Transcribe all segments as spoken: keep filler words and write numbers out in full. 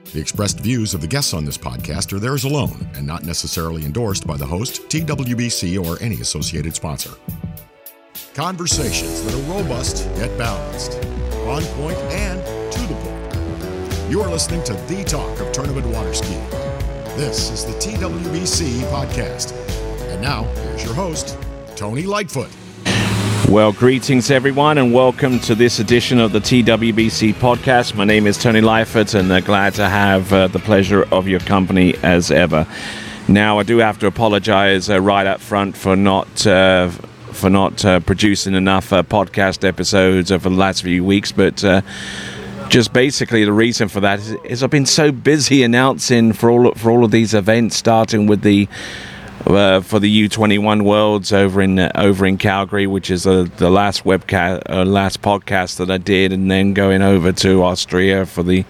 The expressed views of the guests on this podcast are theirs alone and not necessarily endorsed by the host, T W B C, or any associated sponsor. Conversations that are robust yet balanced, on point and to the point. You are listening to the talk of tournament water skiing. This is the T W B C podcast. And now, here's your host, Tony Lightfoot. Well, greetings everyone, and welcome to this edition of the T W B C podcast. My name is Tony Lightfoot, and uh, glad to have uh, the pleasure of your company as ever. Now, I do have to apologize uh, right up front for not uh, for not uh, producing enough uh, podcast episodes over the last few weeks, but uh, just basically the reason for that is, is I've been so busy announcing for all for all of these events, starting with the Uh, for the U twenty-one Worlds over in uh, over in Calgary, which is uh, the last webcast, uh, last podcast that I did, and then going over to Austria for the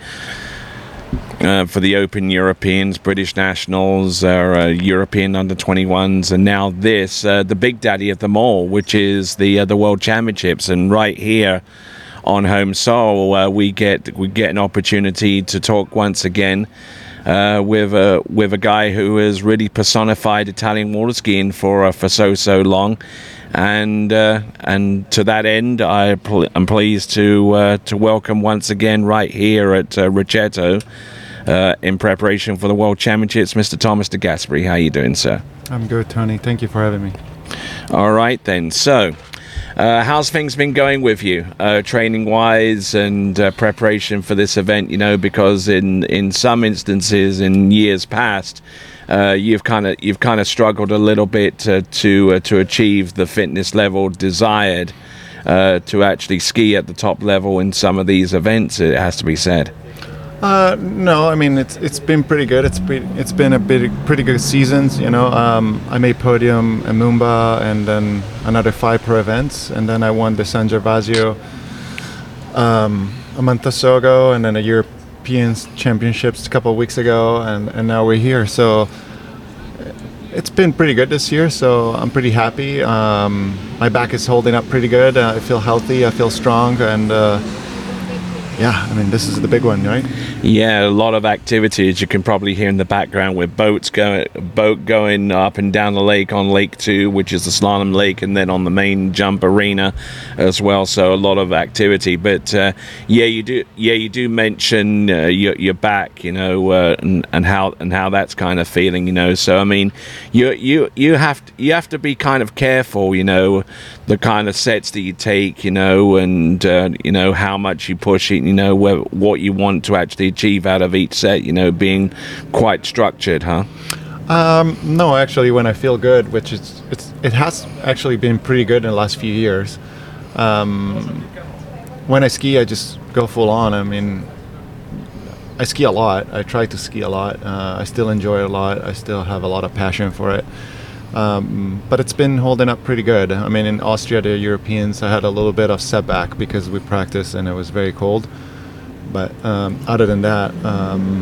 uh, for the Open Europeans, British Nationals, uh, uh, European Under twenty-ones, and now this, uh, the big daddy of them all, which is the uh, the World Championships. And right here on home soil, uh, we get we get an opportunity to talk once again Uh, with a with a guy who has really personified Italian water skiing for uh, for so so long, and uh, and to that end, I pl- I'm pleased to uh, to welcome once again right here at uh, Riccetto, uh, in preparation for the World Championships, Mister Thomas de Gasperi. How you doing, sir? I'm good, Tony. Thank you for having me. All right then. So, Uh, how's things been going with you, uh, training-wise and uh, preparation for this event? You know, because in, in some instances, in years past, uh, you've kind of you've kind of struggled a little bit uh, to uh, to achieve the fitness level desired uh, to actually ski at the top level in some of these events. It has to be said. Uh, no, I mean it's it's been pretty good. It's pretty, it's been a bit pretty good seasons. You know, um, I made podium in Mumba and then another five pro events, and then I won the San Gervasio um, a month or so ago, and then a European Championships a couple of weeks ago, and, and now we're here. So it's been pretty good this year. So I'm pretty happy. Um, my back is holding up pretty good. Uh, I feel healthy. I feel strong, and. Uh, Yeah, I mean, this is the big one, right? Yeah, a lot of activities you can probably hear in the background with boats going, boat going up and down the lake on Lake Two, which is the slalom lake, and then on the main jump arena as well. So a lot of activity. But uh, yeah, you do, yeah, you do mention uh, your your back, you know, uh, and, and how and how that's kind of feeling, you know. So I mean, you you you have to, you have to be kind of careful, you know, the kind of sets that you take, you know, and uh, you know how much you push it. You know where, what you want to actually achieve out of each set, you know, being quite structured, huh? Um, no, actually, when I feel good, which is it's it has actually been pretty good in the last few years. Um, when I ski, I just go full on. I mean, I ski a lot. I try to ski a lot. Uh, I still enjoy it a lot. I still have a lot of passion for it. Um, but it's been holding up pretty good. I mean, in Austria, the Europeans, I had a little bit of setback because we practiced and it was very cold. But um, other than that, um,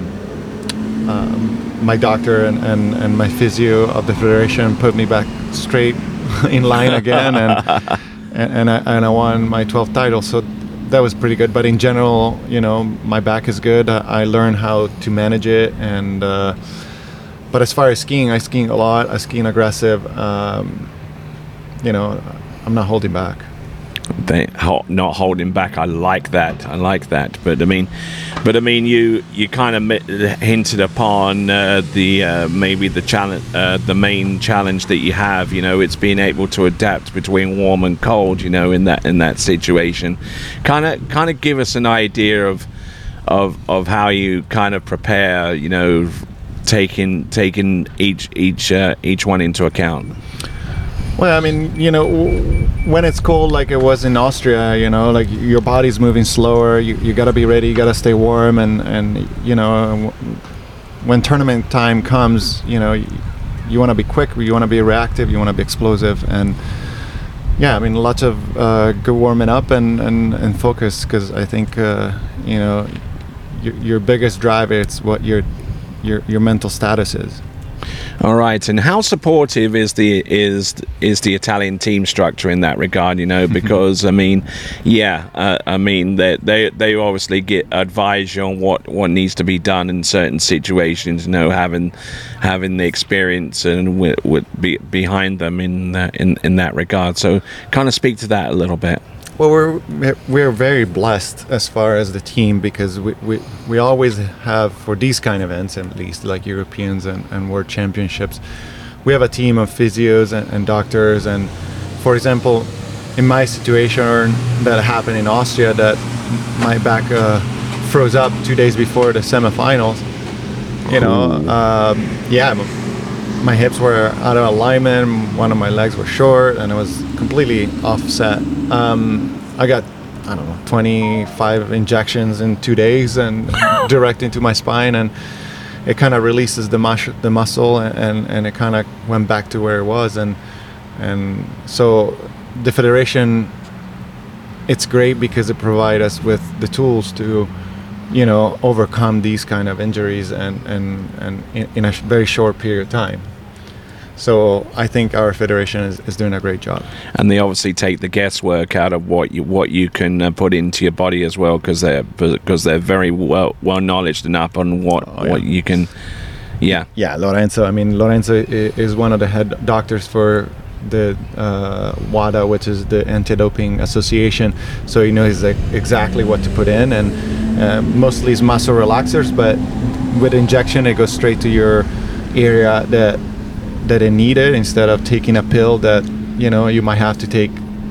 um, my doctor and, and, and my physio of the federation put me back straight in line again, and and, and, I, and I won my twelfth title. So that was pretty good. But in general, you know, my back is good. I, I learned how to manage it, and uh, But as far as skiing, I skiing a lot. I skiing aggressive. Um, you know, I'm not holding back. They not holding back. I like that. I like that. But I mean, but I mean, you you kind of hinted upon uh, the uh, maybe the challenge, uh, the main challenge that you have. You know, it's being able to adapt between warm and cold. You know, in that in that situation, kind of kind of give us an idea of of of how you kind of prepare. You know. Taking taking each each uh, each one into account. Well, I mean, you know, when it's cold like it was in Austria, you know, like your body's moving slower. You you gotta be ready. You gotta stay warm, and and you know, when tournament time comes, you know, you, you want to be quick. You want to be reactive. You want to be explosive, and yeah, I mean, lots of uh, good warming up and and and focus, because I think uh, you know, your, your biggest driver, it's what your your your mental status is. All right, and how supportive is the is is the Italian team structure in that regard? You know, because I mean, yeah, uh, I mean they they they obviously get advise you on what, what needs to be done in certain situations. You know, having having the experience and with, with be, behind them in uh, in in that regard. So, kind of speak to that a little bit. Well, we're we're very blessed as far as the team, because we, we, we always have, for these kind of events at least, like Europeans and, and World Championships, we have a team of physios and, and doctors. And for example, in my situation that happened in Austria, that my back uh, froze up two days before the semifinals, you know, um, yeah, my hips were out of alignment, one of my legs were short, and it was completely offset. Um, I got, I don't know, twenty-five injections in two days and direct into my spine, and it kind of releases the, mus- the muscle, and, and it kind of went back to where it was. And and so the federation, it's great because it provides us with the tools to, you know, overcome these kind of injuries and, and, and in, in a sh- very short period of time. So I think our federation is, is doing a great job. And they obviously take the guesswork out of what you what you can uh, put into your body as well, because they're because they're very well well knowledgeable enough on what oh, yeah. what you can. Yeah. Yeah, Lorenzo. I mean, Lorenzo is one of the head doctors for the uh, WADA, which is the Anti-Doping Association. So he knows like exactly what to put in, and uh, mostly it's muscle relaxers, but with injection it goes straight to your area that that it needed, instead of taking a pill that, you know, you might have to take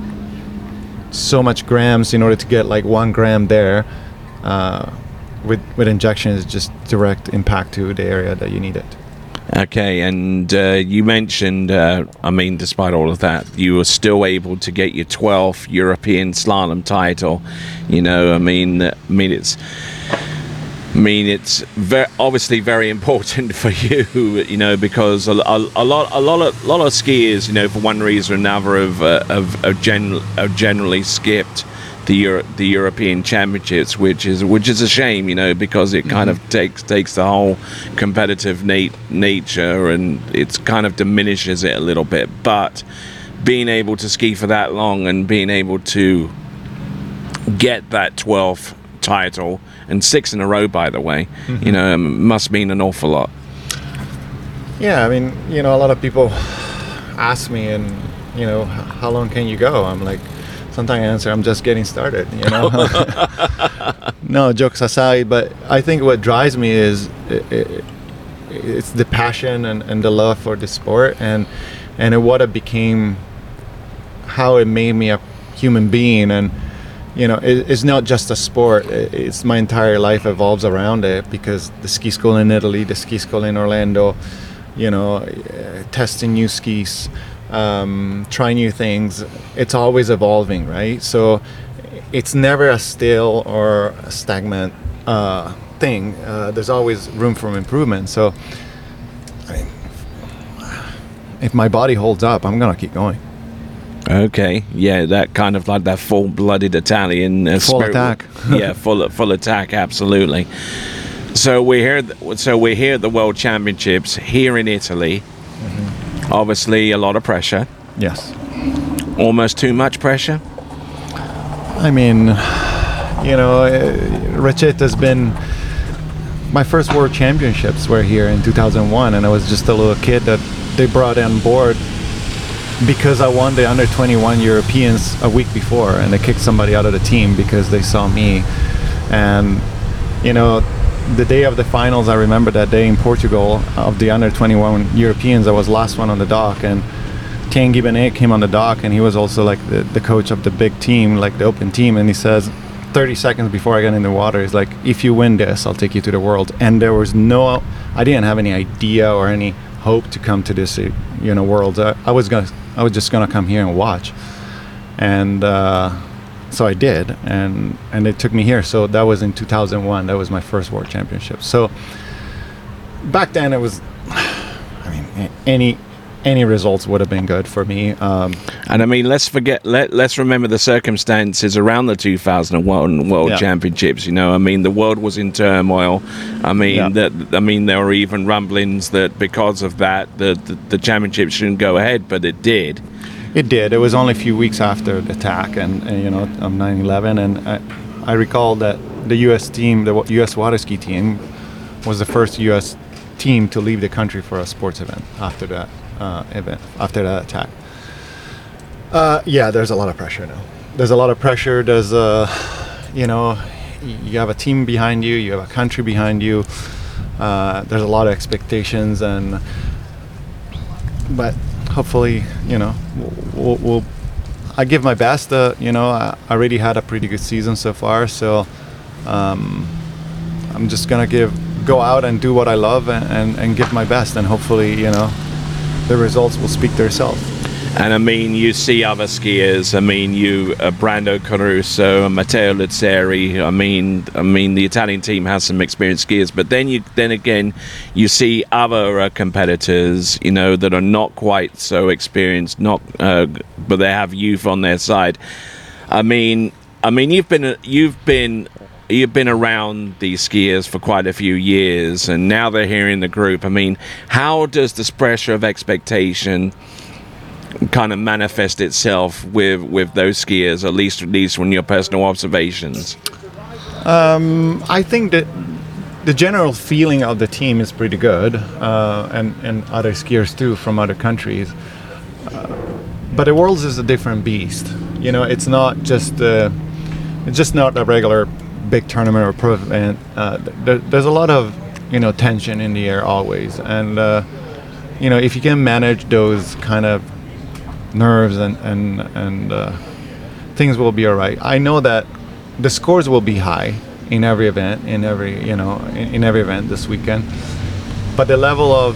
so much grams in order to get like one gram there. Uh, with with injection is just direct impact to the area that you need it. Okay, and uh, you mentioned, uh, I mean, despite all of that, you were still able to get your twelfth European slalom title. You know, I mean, I mean it's. I mean, it's very, obviously very important for you, you know, because a, a, a lot, a lot of, a lot of skiers, you know, for one reason or another, have, uh, have, have, gen, have generally skipped the Euro, the European Championships, which is which is a shame, you know, because it kind mm-hmm. of takes takes the whole competitive nat- nature and it's kind of diminishes it a little bit. But being able to ski for that long and being able to get that twelfth title, and six in a row, by the way, mm-hmm. you know, um, must mean an awful lot. Yeah, I mean, you know, a lot of people ask me, and, you know, how long can you go? I'm like, sometimes I answer, I'm just getting started, you know. No, jokes aside, but I think what drives me is it, it, it's the passion and, and the love for the sport, and and it, what it became, how it made me a human being. And you know, it, it's not just a sport. It, it's my entire life evolves around it, because the ski school in Italy, the ski school in Orlando, you know, uh, testing new skis, um, trying new things. It's always evolving, right? So it's never a still or a stagnant uh, thing. Uh, there's always room for improvement. So, I mean, if my body holds up, I'm gonna keep going. Okay, yeah, that kind of like that full-blooded Italian uh, full spirit. attack. Yeah, full full attack, absolutely. So we're here. Th- so we're here at the World Championships here in Italy. Mm-hmm. Obviously, a lot of pressure. Yes. Almost too much pressure. I mean, you know, uh, Receta's been. My first World Championships were here in two thousand one, and I was just a little kid that they brought on board, because I won the under twenty-one Europeans a week before, and they kicked somebody out of the team because they saw me. And, you know, the day of the finals, I remember that day in Portugal, of the under twenty-one Europeans, I was last one on the dock, and Tanguy Benet came on the dock, and he was also like the, the coach of the big team, like the open team, and he says, thirty seconds before I got in the water, he's like, if you win this, I'll take you to the world. And there was no, I didn't have any idea or any hope to come to this, you know, world. I, I was gonna, I was just gonna come here and watch, and uh, so I did, and and it took me here. So that was in two thousand one. That was my first World Championship. So back then it was, I mean, any any results would have been good for me. Um, and I mean, let's forget, let, let's remember the circumstances around the two thousand one World yeah. Championships. You know, I mean, the world was in turmoil. I mean, yeah. that I mean, there were even rumblings that because of that, the, the the championship shouldn't go ahead, but it did. It did. It was only a few weeks after the attack, and, and you know, of nine eleven, and I, I recall that the U S team, the U S water ski team, was the first U S team to leave the country for a sports event after that. Uh, event after that attack. Uh, yeah, there's a lot of pressure now. There's a lot of pressure. There's a, you know, you have a team behind you. You have a country behind you. Uh, there's a lot of expectations, and but hopefully, you know, we'll. we'll I give my best. Uh, you know, I already had a pretty good season so far, so um, I'm just gonna give go out and do what I love and, and, and give my best, and hopefully, you know, the results will speak themselves. And I mean, you see other skiers. I mean, you, uh, Brando Caruso, and Matteo Lazzeri. I mean, I mean, the Italian team has some experienced skiers, but then you, then again, you see other uh, competitors, you know, that are not quite so experienced, not, uh, but they have youth on their side. I mean, I mean, you've been, you've been. You've been around these skiers for quite a few years, and now they're here in the group. I mean, how does this pressure of expectation kind of manifest itself with, with those skiers, at least, at least from your personal observations? Um, I think that the general feeling of the team is pretty good, uh, and, and other skiers too from other countries. Uh, but the Worlds is a different beast. You know, it's not just uh, it's just not a regular big tournament or pro event. Uh, there, there's a lot of, you know, tension in the air always, and uh, you know, if you can manage those kind of nerves and and and uh, things will be all right. I know that the scores will be high in every event, in every you know, in, in every event this weekend, but the level of,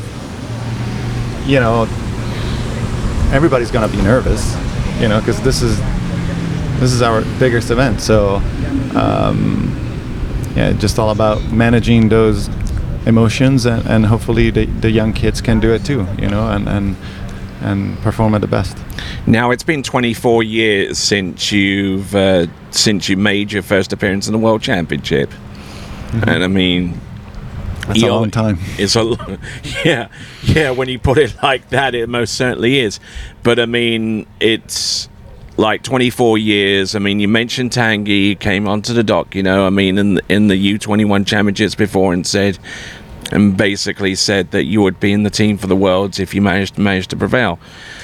you know, everybody's gonna be nervous, you know, because this is this is our biggest event. So um, yeah, just all about managing those emotions, and, and hopefully the, the young kids can do it too, you know, and, and and perform at the best. Now, it's been twenty-four years since you've uh, since you made your first appearance in the World Championship, mm-hmm. and I mean, that's a long time. It's a yeah, yeah. When you put it like that, it most certainly is. But I mean, it's like twenty-four years. I mean, you mentioned Tanguy came onto the dock, you know, I mean, in the, in the U twenty-one championships before, and said, and basically said that you would be in the team for the Worlds if you managed, managed to prevail.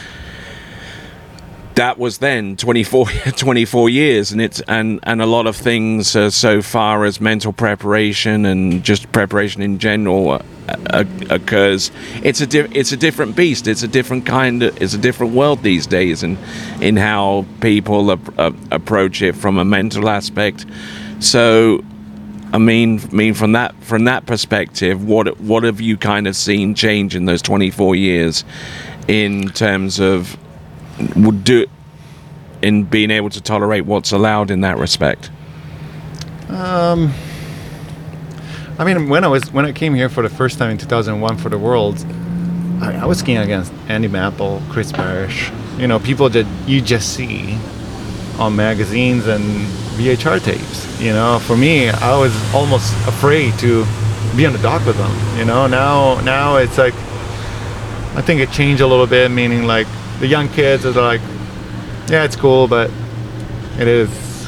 That was then twenty-four, twenty-four years, and it's and, and a lot of things uh, so far as mental preparation and just preparation in general uh, uh, occurs. It's a di- it's a different beast. It's a different kind of, it's a different world these days, and in, in how people ap- uh, approach it from a mental aspect. So, I mean, I mean from that from that perspective, what what have you kind of seen change in those twenty-four years in terms of would do in being able to tolerate what's allowed in that respect? Um, I mean, when I was when I came here for the first time in two thousand one for the Worlds, I, I was skiing against Andy Maple, Chris Parrish, you know, people that you just see on magazines and V H R tapes. You know, for me, I was almost afraid to be on the dock with them. You know, now now it's like, I think it changed a little bit, meaning like, the young kids are like, yeah, it's cool, but it is.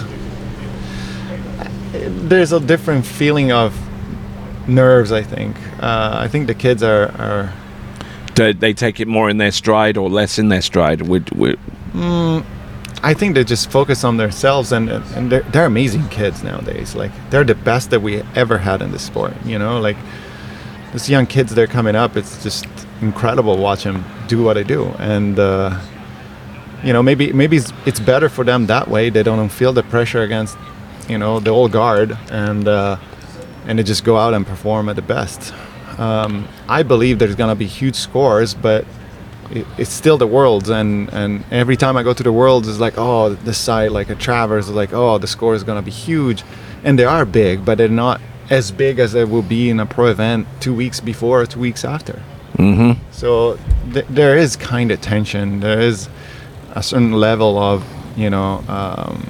There's a different feeling of nerves, I think. Uh, I think the kids are, are. Do they take it more in their stride or less in their stride? Would, would... Mm, I think they just focus on themselves, and and they're, they're amazing kids nowadays. Like, they're the best that we ever had in this sport. You know, like these young kids, they're coming up. It's just incredible watch them do what they do, and uh, you know, maybe maybe it's, it's better for them that way. They don't feel the pressure against, you know, the old guard, and uh, and they just go out and perform at the best. Um, I believe there's gonna be huge scores, but it, it's still the Worlds, and and every time I go to the Worlds, it's like, oh, this side, like a Travers, is like, oh, the score is gonna be huge, and they are big, but they're not as big as it will be in a pro event two weeks before or two weeks after. Mm-hmm. So th- there is kind of tension. There is a certain level of, you know, um,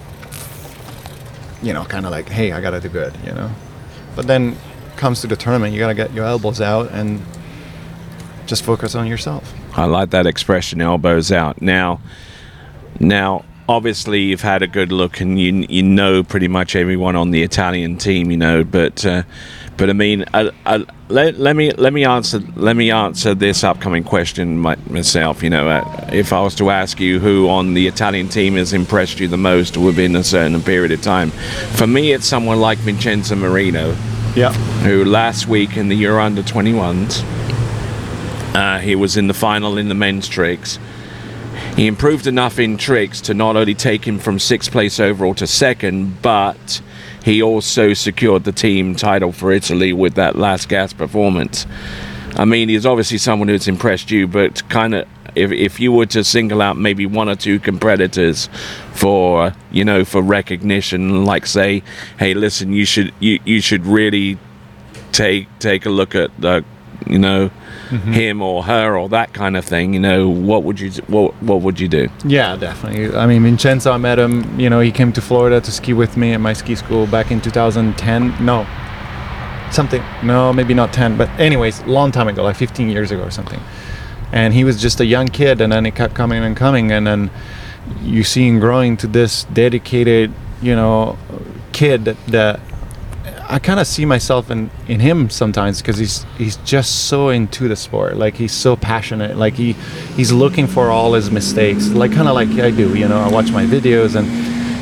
you know, kind of like, hey, I gotta do good, you know. But then comes to the tournament, you gotta get your elbows out and just focus on yourself. I like that expression, elbows out. Now, now, obviously, you've had a good look, and you you know pretty much everyone on the Italian team, you know. But uh, but I mean, I, I, let let me let me answer let me answer this upcoming question my, myself. You know, uh, if I was to ask you who on the Italian team has impressed you the most within a certain period of time, for me, it's someone like Vincenzo Marino. Yeah. Who last week in the Euro Under twenty-ones. Uh, he was in the final in the men's tricks. He improved enough in tricks to not only take him from sixth place overall to second, but he also secured the team title for Italy with that last gas performance. I mean, he's obviously someone who's impressed you, but kind of, if if you were to single out maybe one or two competitors for, you know, for recognition, like say, hey, listen, you should you, you should really take take a look at the, you know, mm-hmm. him or her or that kind of thing, you know, what would you what what would you do? Yeah, definitely. I mean, Vincenzo, I met him, you know, he came to Florida to ski with me at my ski school back in two thousand ten. No, something, no, maybe not ten, but anyways, long time ago, like fifteen years ago or something. And he was just a young kid, and then he kept coming and coming, and then you see him growing to this dedicated, you know, kid that, that I kind of see myself in, in him sometimes, because he's he's just so into the sport. Like, he's so passionate. Like, he he's looking for all his mistakes, like kind of like I do, you know. I watch my videos, and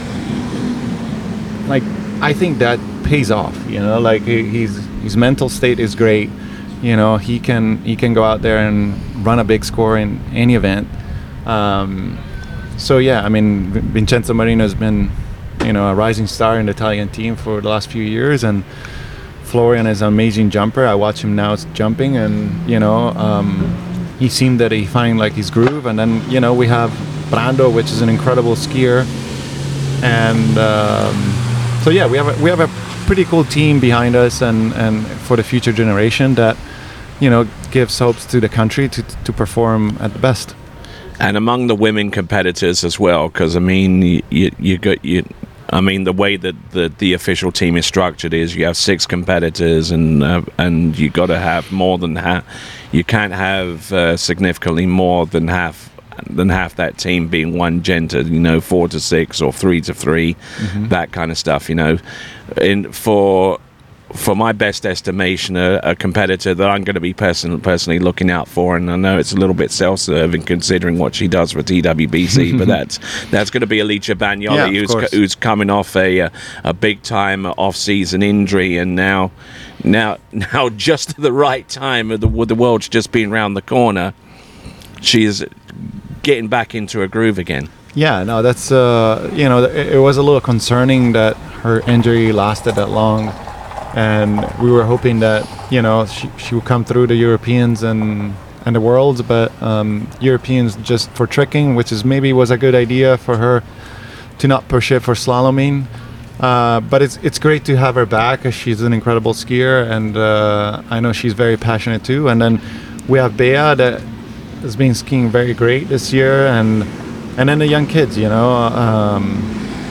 like I think that pays off, you know. Like, he, he's his mental state is great, you know. He can he can go out there and run a big score in any event. Um, so yeah, I mean, Vincenzo Marino has been, you know, a rising star in the Italian team for the last few years, and Florian is an amazing jumper. I watch him now jumping, and you know, um, he seemed that he found like his groove. And then, you know, we have Brando, which is an incredible skier, and um, so yeah, we have a, we have a pretty cool team behind us, and and for the future generation that, you know, gives hopes to the country to to perform at the best. And among the women competitors as well, because I mean, you, you, you got you. I mean, the way that the, the official team is structured is you have six competitors, and uh, and you got to have more than half. You can't have uh, significantly more than half than half that team being one gender. You know, four to six or three to three, mm-hmm. that kind of stuff. You know, in for. For my best estimation, a, a competitor that I'm going to be person, personally looking out for, and I know it's a little bit self-serving considering what she does for T W B C, but that's that's going to be Alicia Bagnoli, yeah, who's who's coming off a a, a big-time off-season injury, and now now now just at the right time, with the, with the world's just been around the corner, she's getting back into a groove again. Yeah, no, that's uh, you know, it, it was a little concerning that her injury lasted that long. And we were hoping that, you know, she, she would come through the Europeans and and the Worlds, but um, Europeans just for tricking, which is maybe was a good idea for her to not push it for slaloming. Uh, but it's it's great to have her back, as she's an incredible skier, and uh, I know she's very passionate too. And then we have Bea that has been skiing very great this year, and and then the young kids, you know. Um,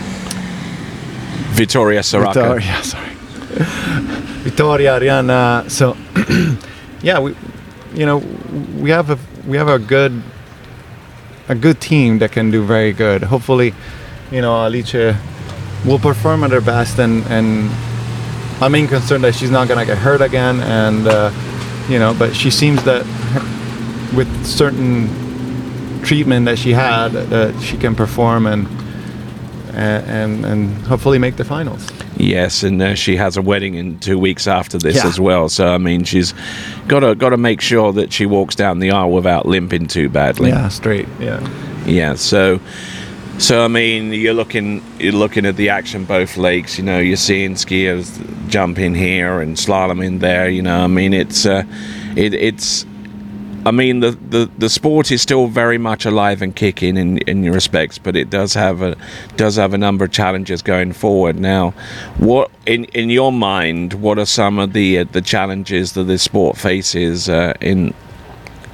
Vittoria Soraka. Vittoria, sorry. Vittoria, Arianna. So, yeah, we, you know, we have a we have a good a good team that can do very good. Hopefully, you know, Alice will perform at her best, and and my main concern that she's not gonna get hurt again, and uh, you know, but she seems that her, with certain treatment that she had, that she can perform and and and hopefully make the finals. Yes, and uh, she has a wedding in two weeks after this yeah. as well. So I mean, she's got to got to make sure that she walks down the aisle without limping too badly. Yeah, straight. Yeah. Yeah. So, so I mean, you're looking you're looking at the action both lakes. You know, you're seeing skiers jump in here and slalom in there. You know, I mean, it's uh, it it's. I mean, the, the, the sport is still very much alive and kicking in in your respects, but it does have a does have a number of challenges going forward. Now, what in in your mind, what are some of the uh, the challenges that this sport faces uh, in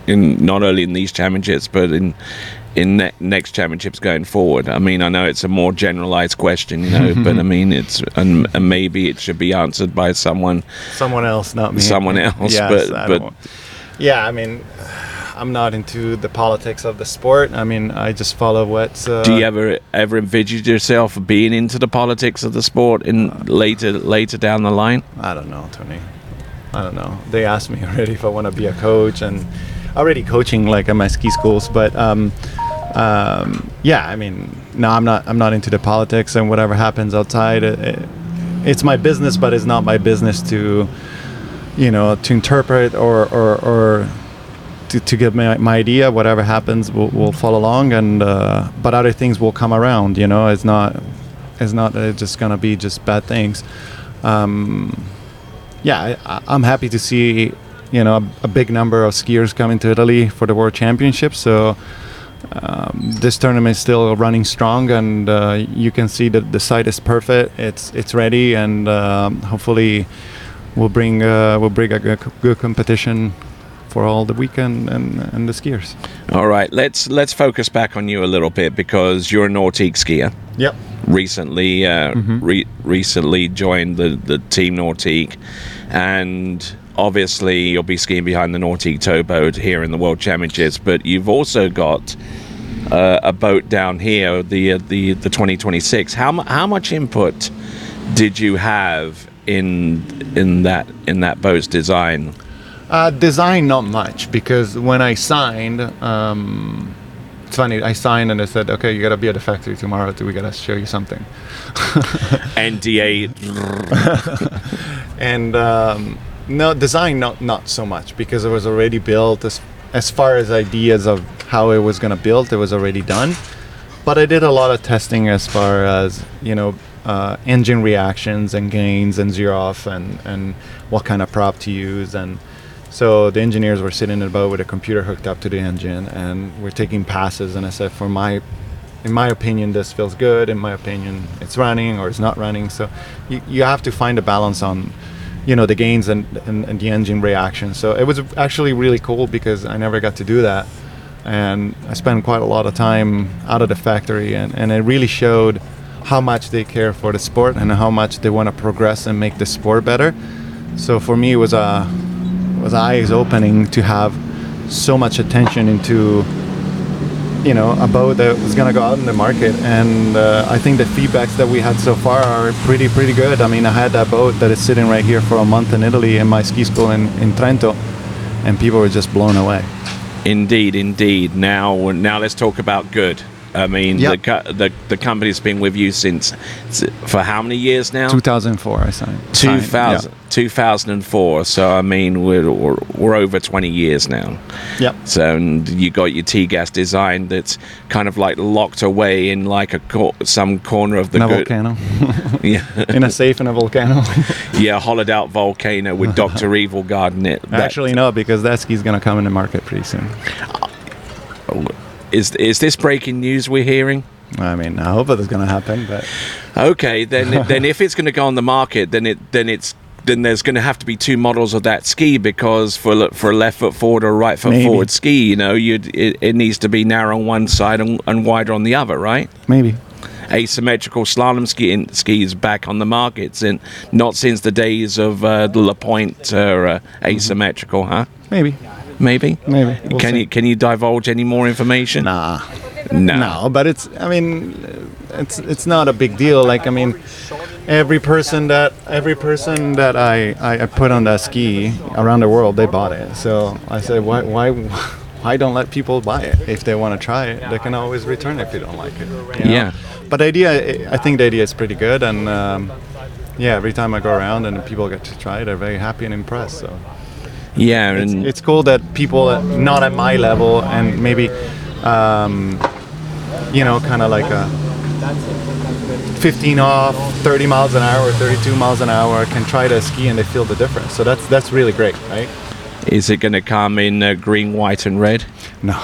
in not only in these championships but in in ne- next championships going forward? I mean, I know it's a more generalized question, you know, but I mean, it's and, and maybe it should be answered by someone, someone else, not me. Someone else, yes, but I but don't- yeah, I mean, I'm not into the politics of the sport. I mean, I just follow what's. Uh, do you ever ever envisage yourself being into the politics of the sport in later later down the line? I don't know, Tony. I don't know. They asked me already if I want to be a coach, and already coaching like at my ski schools, but. Um, Um, yeah, I mean, no, I'm not. I'm not into the politics, and whatever happens outside, it, it, it's my business, but it's not my business to, you know, to interpret or or, or to, to give my, my idea. Whatever happens, we'll, we'll follow along, and uh, but other things will come around. You know, it's not, it's not uh, just gonna be just bad things. Um, yeah, I, I'm happy to see, you know, a, a big number of skiers coming to Italy for the World Championships. So. Um, this tournament is still running strong, and uh, you can see that the site is perfect. It's it's ready, and um, hopefully we'll bring uh, we'll bring a good, good competition for all the weekend and and the skiers. All right, let's let's focus back on you a little bit, because you're a Nordique skier. Yep. Recently, uh, Mm-hmm. re- recently joined the the Team Nordique, and obviously you'll be skiing behind the Nordique towboat here in the World Championships. But you've also got uh, a boat down here, the uh, the the twenty twenty-six. How mu- how much input did you have in in that in that boat's design? Uh, design, not much, because when I signed, um, it's funny. I signed and they said, "Okay, you gotta be at the factory tomorrow. We gotta show you something." N D A. And um, no, design, not not so much, because it was already built. As as far as ideas of how it was gonna build, it was already done. But I did a lot of testing as far as, you know, uh, engine reactions and gains and zero off, and and what kind of prop to use. And so the engineers were sitting in the boat with a computer hooked up to the engine, and we're taking passes. And I said, for my, in my opinion, this feels good. In my opinion, it's running or it's not running. So you, you have to find a balance on, you know, the gains and, and, and the engine reaction. So it was actually really cool, because I never got to do that. And I spent quite a lot of time out of the factory, and, and it really showed how much they care for the sport and how much they want to progress and make the sport better. So for me, it was a was eyes opening to have so much attention into, you know, a boat that was going to go out in the market. And uh, I think the feedbacks that we had so far are pretty pretty good. I mean, I had that boat that is sitting right here for a month in Italy in my ski school in, in Trento, and people were just blown away. Indeed, indeed. Now, now let's talk about good. I mean, Yep. the, co- the the company's been with you since, for how many years now? two thousand four, I signed. two Signed, thousand, yeah. two thousand four. So, I mean, we're, we're, we're over twenty years now. Yep. So, and you got your T-gas design that's kind of like locked away in like a cor- some corner of the In a good. volcano. Yeah. In a safe in a volcano. Yeah, hollowed out volcano with Doctor Evil guarding it. That- Actually, no, because that ski's going to come in the market pretty soon. Is, is this breaking news we're hearing? I mean, I hope it's going to happen, but Okay, then then if it's going to go on the market, then it then it's then there's going to have to be two models of that ski, because for for a left foot forward or right foot Maybe. forward ski, you know, you it, it needs to be narrow on one side and, and wider on the other, right? maybe. Asymmetrical slalom ski skis back on the markets, and not since the days of uh, the La Pointe uh, uh, asymmetrical, huh? Maybe. Maybe. Maybe. We'll can see. you can you divulge any more information? Nah. No. No, but it's, I mean, it's it's not a big deal. Like, I mean, every person that every person that I, I, I put on that ski around the world, they bought it. So I said, why why why don't let people buy it? If they want to try it, they can always return it if they don't like it. you know? Yeah. But the idea, I think the idea is pretty good, and um, yeah, every time I go around and people get to try it, they're very happy and impressed. So Yeah, it's, and it's cool that people at, not at my level, and maybe, um, you know, kind of like a fifteen off, thirty miles an hour, thirty-two miles an hour, can try to ski and they feel the difference. So that's that's really great, right? is it going to come in uh, green, white, and red? No.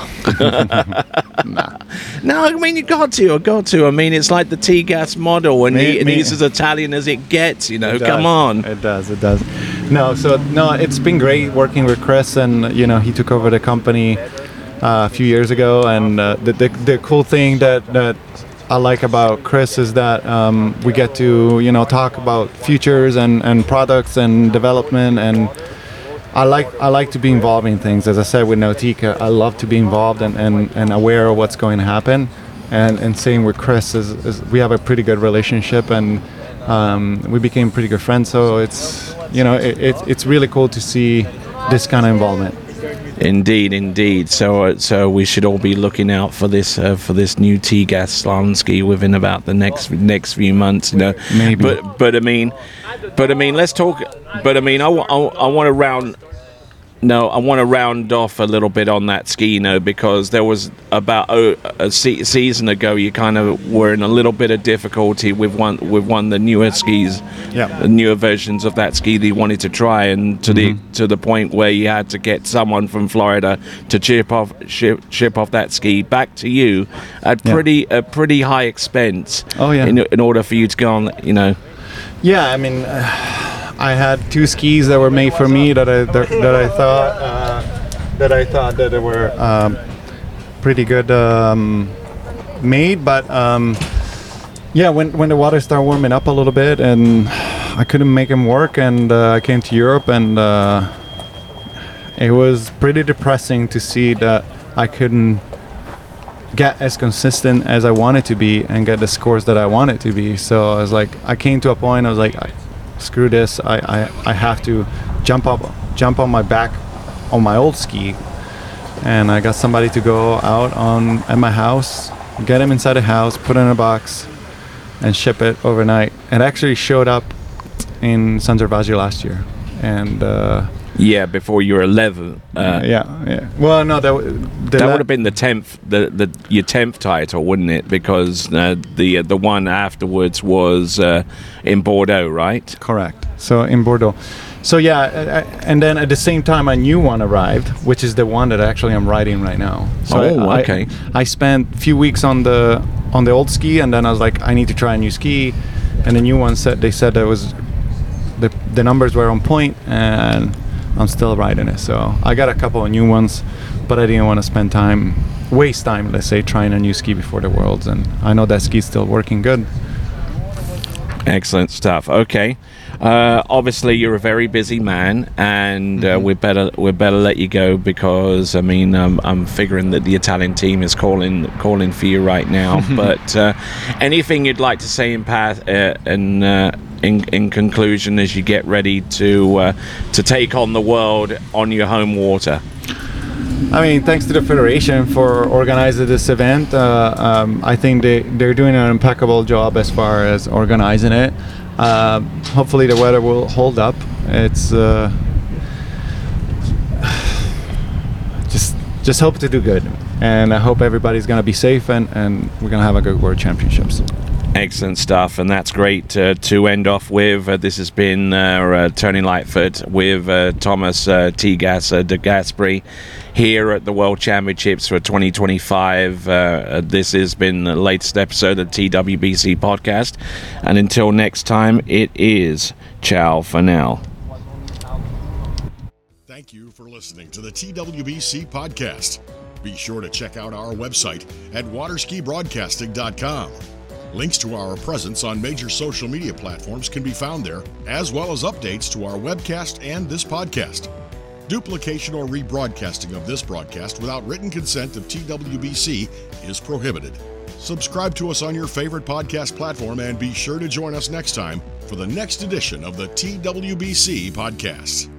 No, I mean you got to, I got to. I mean it's like the T-gas model, and, Me- he, and me- he's as Italian as it gets. You know, It come does. on. It does, it does. No, so no, it's been great working with Chris, and you know he took over the company uh, a few years ago, and uh, the, the the cool thing that that I like about Chris is that um, we get to you know talk about futures and, and products and development, and I like I like to be involved in things. As I said with Nautica, I love to be involved and, and, and aware of what's going to happen, and and same with Chris is, is we have a pretty good relationship, and um, we became pretty good friends. So it's you know it, it it's really cool to see this kind of involvement. Indeed, indeed. So, uh, so we should all be looking out for this uh, for this new T-Gas slalom ski within about the next next few months. You know, maybe. But but I mean, but I mean, let's talk. But I mean, I, I, I want to round. No, I want to round off a little bit on that ski, you know, because there was about oh, a se- season ago you kind of were in a little bit of difficulty with one with one of the newer skis, yeah, the newer versions of that ski that you wanted to try, and to mm-hmm. the to the point where you had to get someone from Florida to chip off ship, ship off that ski back to you at yeah. pretty a pretty high expense. Oh yeah, in, in order for you to go on, you know. Yeah, I mean. Uh... I had two skis that were made for me that I that, that I thought uh, that I thought that they were um, pretty good um, made, but um, yeah, when when the water started warming up a little bit and I couldn't make them work, and uh, I came to Europe, and uh, it was pretty depressing to see that I couldn't get as consistent as I wanted to be and get the scores that I wanted to be. So I was like, I came to a point. I was like. I, Screw this! I, I, I have to jump up, jump on my back, on my old ski, and I got somebody to go out on at my house, get him inside the house, put it in a box, and ship it overnight. It actually showed up in San Gervasio last year, and uh, yeah, before you were eleven. Uh, yeah, yeah. Well, no, that that la- would have been the tenth, the, the your tenth title, wouldn't it? Because uh, the uh, the one afterwards was uh, in Bordeaux, right? Correct. So in Bordeaux. So yeah, I, and then at the same time, a new one arrived, which is the one that actually I'm riding right now. So oh, I, okay. I, I spent a few weeks on the on the old ski, and then I was like, I need to try a new ski, and the new one said they said that was the the numbers were on point, and I'm still riding it. So I got a couple of new ones, but I didn't want to spend time, waste time, let's say, trying a new ski before the Worlds. And I know that ski's still working good. Excellent stuff. Okay. Uh, obviously, you're a very busy man, and uh, mm-hmm. we better we better let you go because I mean um, I'm figuring that the Italian team is calling calling for you right now. But uh, anything you'd like to say in path uh, and. Uh, In, in conclusion, as you get ready to uh, to take on the world on your home water? I mean, thanks to the Federation for organizing this event. Uh, um, I think they, they're doing an impeccable job as far as organizing it. Uh, hopefully the weather will hold up. It's uh, just just hope to do good. And I hope everybody's going to be safe, and, and we're going to have a good World Championships. Excellent stuff, and that's great uh, to end off with. Uh, this has been uh, uh, Tony Lightfoot with uh, Thomas uh, T-Gas uh, de Gasperi here at the World Championships for twenty twenty-five. Uh, this has been the latest episode of the T W B C podcast, and until next time, it is ciao for now. Thank you for listening to the T W B C podcast. Be sure to check out our website at waterski broadcasting dot com. Links to our presence on major social media platforms can be found there, as well as updates to our webcast and this podcast. Duplication or rebroadcasting of this broadcast without written consent of T W B C is prohibited. Subscribe to us on your favorite podcast platform and be sure to join us next time for the next edition of the T W B C podcast.